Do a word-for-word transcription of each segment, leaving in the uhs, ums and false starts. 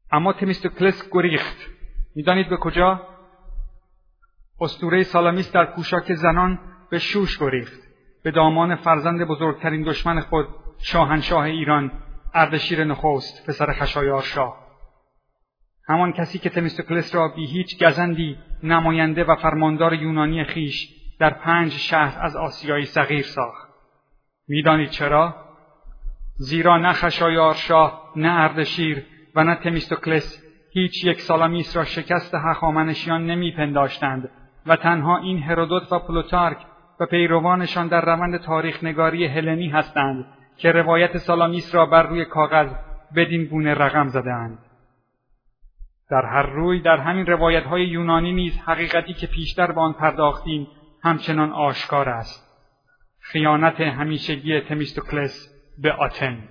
اما تمیستوکلس گریخت. میدانید به کجا؟ اسطوره سالامیس در پوشاک زنان به شوش گریخت، به دامان فرزند بزرگترین دشمن خود، شاهنشاه ایران، اردشیر نخست، پسر خشایارشاه. همان کسی که تمیستوکلس را بی هیچ گزندی نماینده و فرماندار یونانی خیش در پنج شهر از آسیای صغیر ساخت. میدانید چرا؟ زیرا نه خشایارشاه، نه اردشیر و نه تمیستوکلس هیچ یک سالامیس را شکست هخامنشیان نمیپنداشتند و تنها این هرودوت و پلوتارک و پیروانشان در روند تاریخ نگاری هلنی هستند که روایت سالامیس را بر روی کاغذ بدین گونه رقم زدند. در هر روی در همین روایت‌های یونانی نیز حقیقتی که پیشتر به آن پرداختیم همچنان آشکار است: خیانت همیشگی تمیستوکلس به آتن.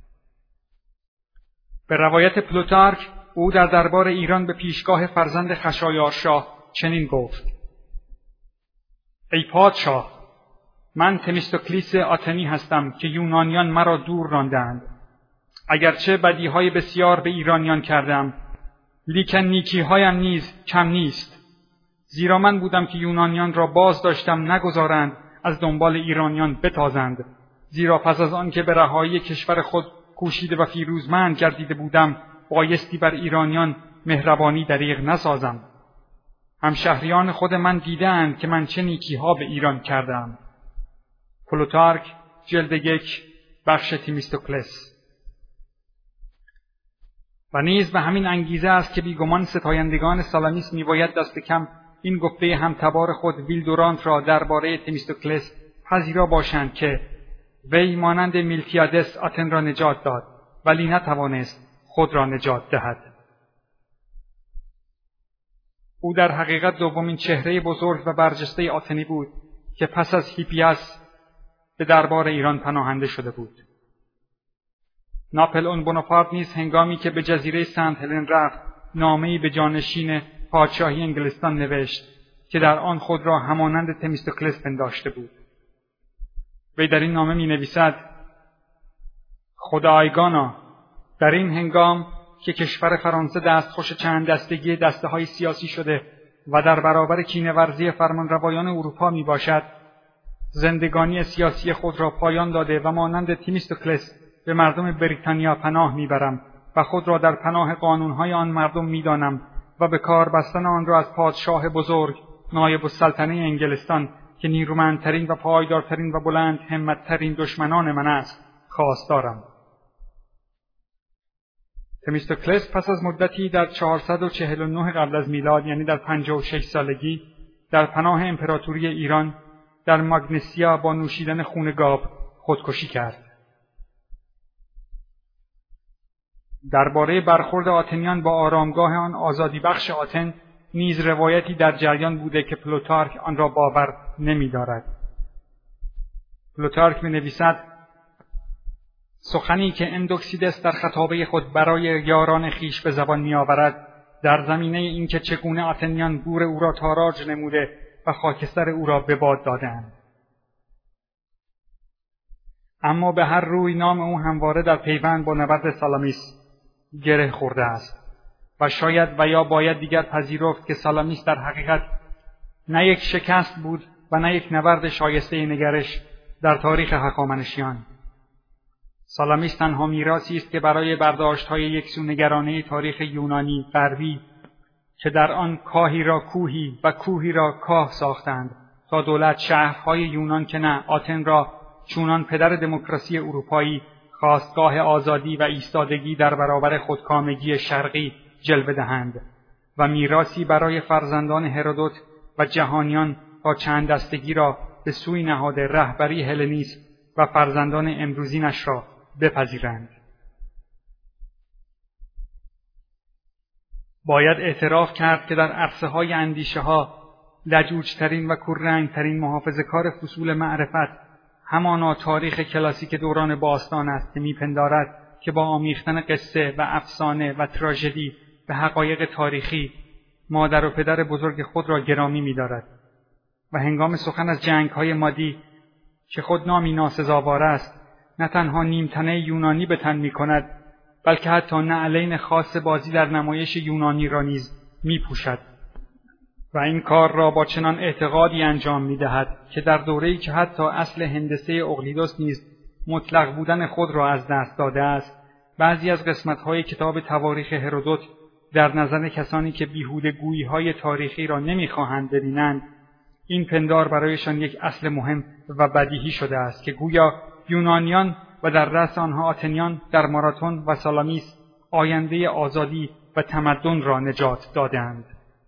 به روایت پلوتارک او در دربار ایران به پیشگاه فرزند خشایارشاه چنین گفت: ای پادشاه، من تمیستوکلیس آتنی هستم که یونانیان مرا دور راندند. اگرچه بدیهای بسیار به ایرانیان کردم، لیکن نیکیهایم نیز کم نیست. زیرا من بودم که یونانیان را باز داشتم نگذارند از دنبال ایرانیان بتازند. زیرا پس از آن که به رهایی کشور خود کوشیده و فیروزمند گردیده بودم، بایستی بر ایرانیان مهربانی دریغ نسازم. همشهریان خود من دیدند که من چه نیکیها به ایران کردم. پلوتارک جلد یک بخش تمیستوکلس. و نیز به همین انگیزه است که بیگمان ستایندگان سالامیس میباید دست کم این گفته همتبار خود ویلدورانت را درباره تمیستوکلس پذیرا باشند که وی مانند میلتیادس آتن را نجات داد ولی نتوانست خود را نجات دهد. او در حقیقت دومین چهره بزرگ و برجسته آتنی بود که پس از هیپیاس به دربار ایران پناهنده شده بود. ناپلئون بوناپارت نیز هنگامی که به جزیره سنت هلن رفت، نامه‌ای به جانشین پادشاهی انگلستان نوشت که در آن خود را همانند تمیستوکلس پنداشته بود. وی در این نامه می‌نویسد: خدایگانا، در این هنگام که کشور فرانسه دستخوش چند دستگی دسته‌های سیاسی شده و در برابر کینه‌ورزی فرمانروایان اروپا میباشد، زندگانی سیاسی خود را پایان داده و مانند تمیستوکلس به مردم بریتانیا پناه میبرم و خود را در پناه قانونهای آن مردم میدانم و به کار بستن آن را از پادشاه بزرگ، نایب السلطنه انگلستان که نیرومندترین و پایدارترین و بلند همتترین دشمنان من است، خواستارم. تمیستوکلس پس از مدتی در چهارصد و چهل و نه قبل از میلاد، یعنی در پنجاه و شش سالگی، در پناه امپراتوری ایران در ماگنسیا با نوشیدن خون گاو خودکشی کرد. درباره برخورد آتنیان با آرامگاه آن آزادی بخش آتن نیز روایتی در جریان بوده که پلوتارک آن را باور نمی‌دارد. پلوتارک می‌نویسد: سخنی که اندوکسیدس در خطابه خود برای یاران خیش به زبان می‌آورد در زمینه اینکه چگونه آتنیان گور او را تاراج نموده و خاکستر او را به باد دادند. اما به هر روی نام او همواره در پیوند با نبرد سالامیس گره خورده است و شاید و یا باید دیگر پذیرفت که سالامیس در حقیقت نه یک شکست بود و نه یک نبرد شایسته نگرش در تاریخ هخامنشیان. سالامیس تنها میراثی است که برای برداشت‌های یکسونگرانه تاریخ یونانی غربی که در آن کاهی را کوهی و کوهی را کاه ساختند تا دولت شهرهای یونان که نه آتن را چونان پدر دموکراسی اروپایی خواستگاه آزادی و ایستادگی در برابر خودکامگی شرقی جلوه دهند و میراثی برای فرزندان هرودوت و جهانیان تا چند دستگی را به سوی نهاده رهبری هلنیسم و فرزندان امروزینش را بپذیرند. باید اعتراف کرد که در عرصه‌های اندیشه‌ها لجوج‌ترین و کوررنگ‌ترین محافظه‌کار فصول معرفت همانا تاریخ کلاسیک دوران باستان است که میپندارد که با آمیختن قصه و افسانه و تراژدی به حقایق تاریخی مادر و پدر بزرگ خود را گرامی می‌دارد و هنگام سخن از جنگ‌های مادی که خود نامی ناسزاوار است، نه تنها نیمتنه یونانی به تن می‌کند، بلکه حتی نعلین خاص بازی در نمایش یونانی را نیز می‌پوشد و این کار را با چنان اعتقادی انجام می‌دهد که در دوره‌ای که حتی اصل هندسه اقلیدس نیز مطلق بودن خود را از دست داده است، بعضی از قسمت‌های کتاب تواریخ هرودوت در نظر کسانی که بیهوده گویی‌های تاریخی را نمی‌خواهند ببینند، این پندار برایشان یک اصل مهم و بدیهی شده است که گویا یونانیان و در رأس آنها آتنیان در ماراتون و سالامیس آینده آزادی و تمدن را نجات دادند.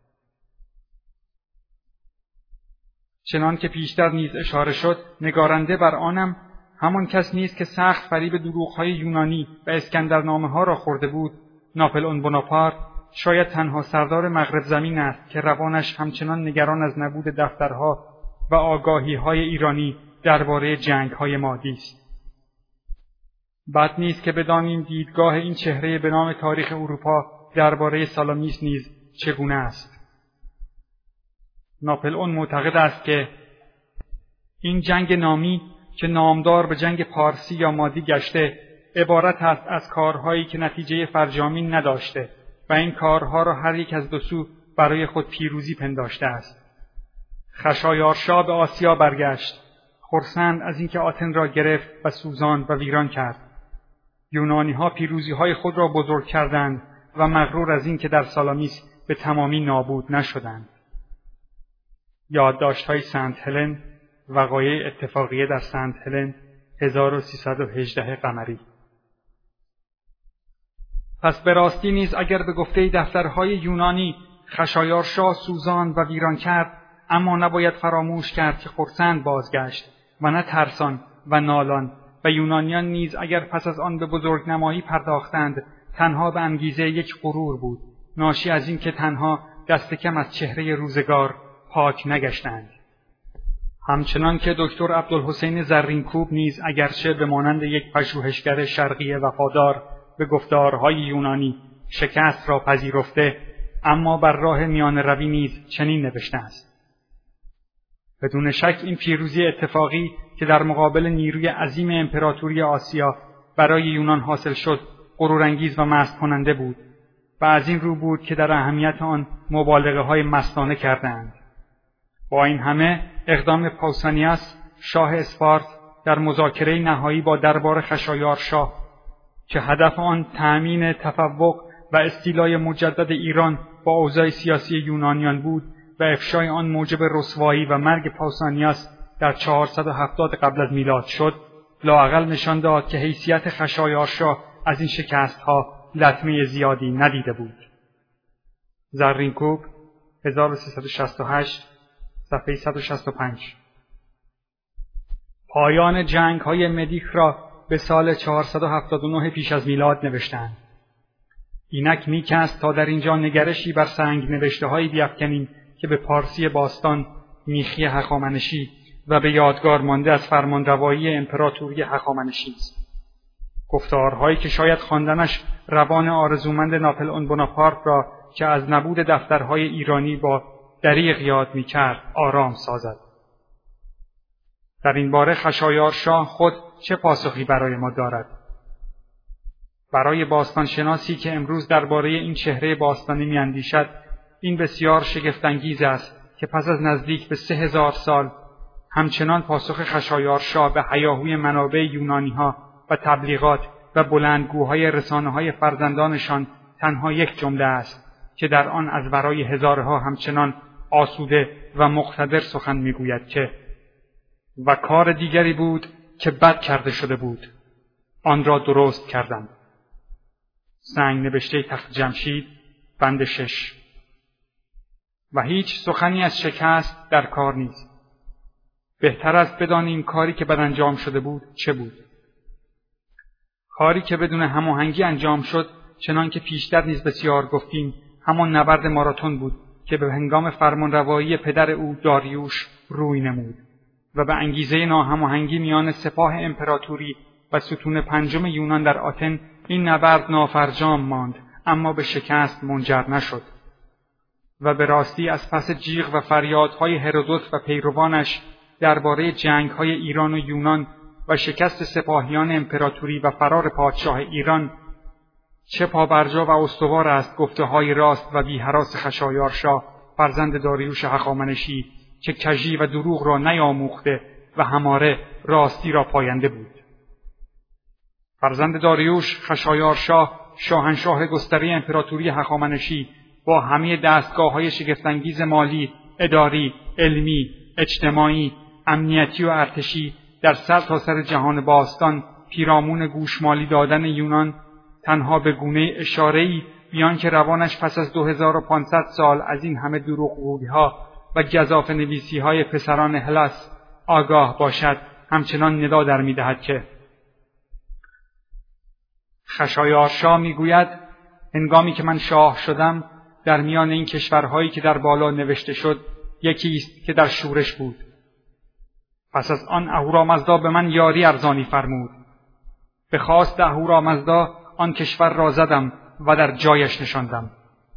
چنان که پیشتر نیز اشاره شد، نگارنده بر آنم همان کس نیست که سخت فریب دروغ‌های یونانی و اسکندرنامه‌ها را خورده بود. ناپلئون بوناپارت شاید تنها سردار مغرب زمین است که روانش همچنان نگران از نبود دفترها و آگاهی‌های ایرانی درباره جنگ‌های مادی است. بد نیست که بدانیم دیدگاه این چهره به نام تاریخ اروپا درباره سالامیس نیز چگونه است. ناپلئون معتقد است که این جنگ نامی که نامدار به جنگ پارسی یا مادی گشته عبارت است از کارهایی که نتیجه فرجامی نداشته و این کارها را هر یک از دو سو برای خود پیروزی پنداشته است. خشایارشا به آسیا برگشت، خرسند از اینکه آتن را گرفت و سوزاند و ویران کرد. یونانی‌ها پیروزی‌های خود را بزرگ کردند و مغرور از اینکه در سالامیس به تمامی نابود نشدند. یادداشت‌های سنت هلن، وقایع اتفاقیه در سنت هلن هزار و سیصد و هجده قمری. پس به راستی نیز اگر به گفته دفترهای یونانی خشایارشا سوزاند و ویران کرد، اما نباید فراموش کرد که خرسند بازگشت و نه ترسان و نالان، و یونانیان نیز اگر پس از آن به بزرگنمایی پرداختند تنها به انگیزه یک غرور بود، ناشی از این که تنها دست کم از چهره روزگار پاک نگشتند. همچنان که دکتر عبدالحسین زرینکوب نیز اگرچه به مانند یک پژوهشگر شرقی وفادار به گفتارهای یونانی شکست را پذیرفته، اما بر راه میان روی نیز چنین نوشته است: بدون شک این پیروزی اتفاقی که در مقابل نیروی عظیم امپراتوری آسیا برای یونان حاصل شد غرورانگیز و مست کننده بود و از این رو بود که در اهمیت آن مبالغه های مستانه کردند. با این همه اقدام پاوسانیاس شاه اسپارت در مذاکره نهایی با دربار خشایارشا که هدف آن تأمین تفوق و استیلای مجدد ایران با اوضاع سیاسی یونانیان بود و افشای آن موجب رسوایی و مرگ پاوسانیاس در چهارصد و هفتاد قبل از میلاد شد، لااقل نشان داد که حیثیت خشایارشا از این شکست‌ها لطمه زیادی ندیده بود. زرینکوب هزار و سیصد و شصت و هشت صفحه صد و شصت و پنج. پایان جنگ‌های مدیک را به سال چهارصد و هفتاد و نه پیش از میلاد نوشتند. اینک میکست تا در اینجا نگرشی بر سنگ نوشته‌هایی بیفکنیم که به پارسی باستان میخی هخامنشی و به یادگار مانده از فرمانروایی امپراتوری هخامنشی است. گفتارهایی که شاید خواندنش روان آرزومند ناپلئون بوناپارت را که از نبود دفترهای ایرانی با دریغ یاد می‌کرد آرام سازد. در این باره خشایارشا خود چه پاسخی برای ما دارد؟ برای باستان شناسی که امروز درباره این چهره باستانی می‌اندیشد، این بسیار شگفت‌انگیز است که پس از نزدیک به سه هزار سال همچنان پاسخ خشایارشا به هیاهوی منابع یونانی‌ها و تبلیغات و بلندگوهای رسانه‌های فرزندانشان تنها یک جمله است که در آن از ورای هزارها همچنان آسوده و مقتدر سخن می‌گوید که و کار دیگری بود که بد کرده شده بود، آن را درست کردند. سنگ نوشته تخت جمشید بند شش. و هیچ سخنی از شکست در کار نیست. بهتر است بدانیم کاری که بد انجام شده بود چه بود. کاری که بدون هماهنگی انجام شد، چنان که پیشتر نیز بسیار گفتیم، همان نبرد ماراتون بود که به هنگام فرمانروایی پدر او داریوش روی نمود و به انگیزه ناهماهنگی میان سپاه امپراتوری و ستون پنجم یونان در آتن این نبرد نافرجام ماند، اما به شکست منجر نشد. و به راستی از پس جیغ و فریادهای هرودوت و پیروانش درباره جنگ‌های ایران و یونان و شکست سپاهیان امپراتوری و فرار پادشاه ایران، چه پابرجا و استوار است گفته های راست و بی هراس خشایارشا فرزند داریوش هخامنشی که کژی و دروغ را نیاموخته و هماره راستی را پاینده بود. فرزند داریوش خشایارشا شاهنشاه گستره امپراتوری هخامنشی با همه دستگاه‌های شگفت‌انگیز مالی، اداری، علمی، اجتماعی، امنیتی و ارتشی در سرتاسر جهان باستان پیرامون گوشمالی دادن یونان تنها به گونه اشاره‌ای بیان که روانش پس از دو هزار و پانصد سال از این همه دروغگویی‌ها و گزافه نویسی‌های پسران هلاس آگاه باشد همچنان ندا در می‌دهد که خشایارشا می‌گوید هنگامی که من شاه شدم در میان این کشورهایی که در بالا نوشته شد یکی است که در شورش بود. پس از آن اهورامزدا به من یاری ارزانی فرمود. به خواست اهورامزدا آن کشور را زدم و در جایش نشاندم.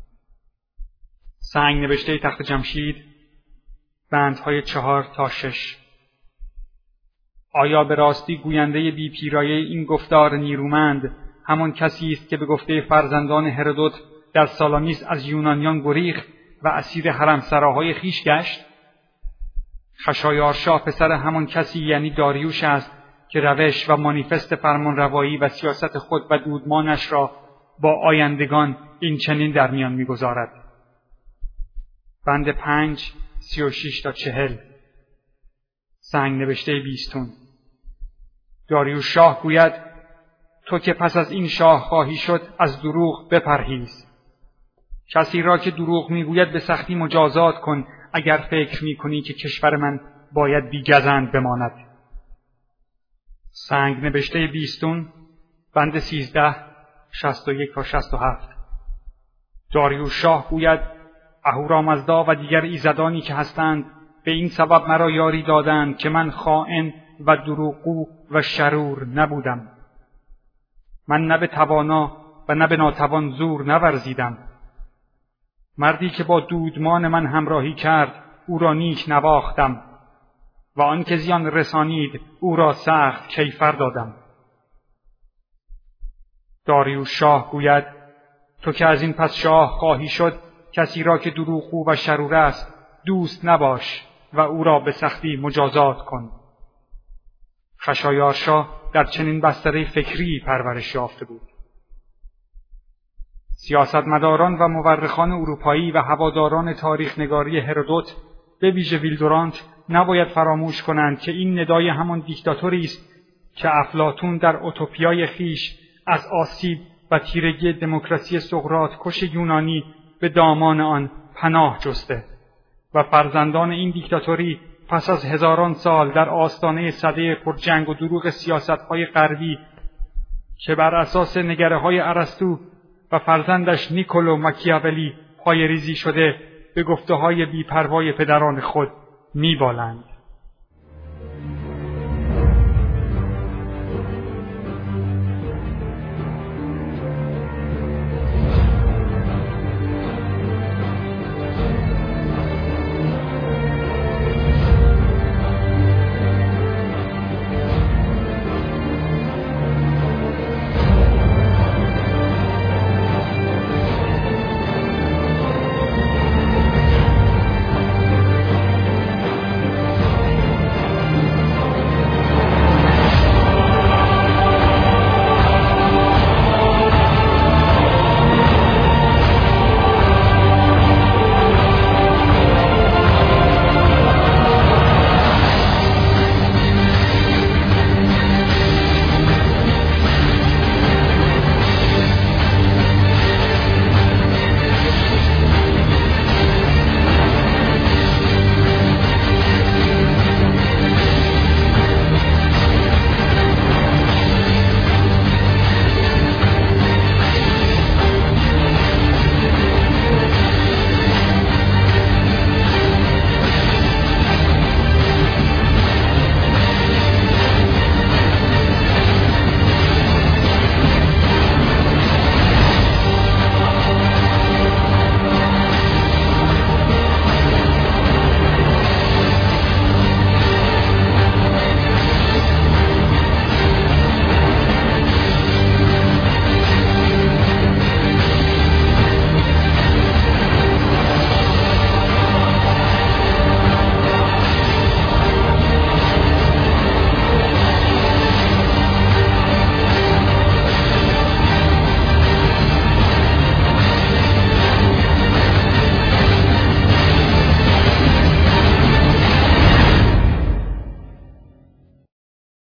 سنگ نوشته تخت جمشید بندهای چهار تا شش. آیا به راستی گوینده بی پیرایه این گفتار نیرومند همان کسی است که به گفته فرزندان هرودوت در سالامیس از یونانیان گریخت و اسیر حرمسراهای خویش گشت؟ خشایارشا پسر همان کسی یعنی داریوش است که روش و مانیفست فرمانروایی و سیاست خود و دودمانش را با آیندگان این چنین در میان می‌گذارد. بند پنج سی و شش تا چهل. سنگ نوشته بیستون. داریوش شاه گوید تو که پس از این شاه خواهی شد از دروغ بپرهیز. کسی را که دروغ میگوید به سختی مجازات کن اگر فکر میکنی که کشور من باید بیگزند بماند. سنگ نوشته بیستون بند سیزده شصت و یک تا شصت و هفت. داریوش شاه گوید اهورامزدا و دیگر ایزدانی که هستند به این سبب مرا یاری دادند که من خائن و دروغگو و شرور نبودم. من نه به توانا و نه به ناتوان زور نورزیدم. مردی که با دودمان من همراهی کرد او را نیک نواختم و آن که زیان رسانید او را سخت کیفر دادم. داریوش شاه گوید تو که از این پس شاه خواهی شد کسی را که دروغگو و شرور است دوست نباش و او را به سختی مجازات کن. خشایارشا در چنین بستر فکری پرورش یافته بود. سیاستمداران و مورخان اروپایی و هواداران تاریخ نگاری هرودوت به ویژه ویلدورانت نباید فراموش کنند که این ندای همان دیکتاتوری است که افلاطون در اوتوپیای خیش از آسیب و تیرگی دموکراسی سقراط کش یونانی به دامان آن پناه جسته و فرزندان این دیکتاتوری پس از هزاران سال در آستانه سده پر جنگ و دروغ سیاست‌های غربی که بر اساس نگره‌های ارسطو و فرزندش نیکولو ماکیاولی پایه‌ریزی شده به گفته‌های بی‌پروای پدران خود می‌بالند.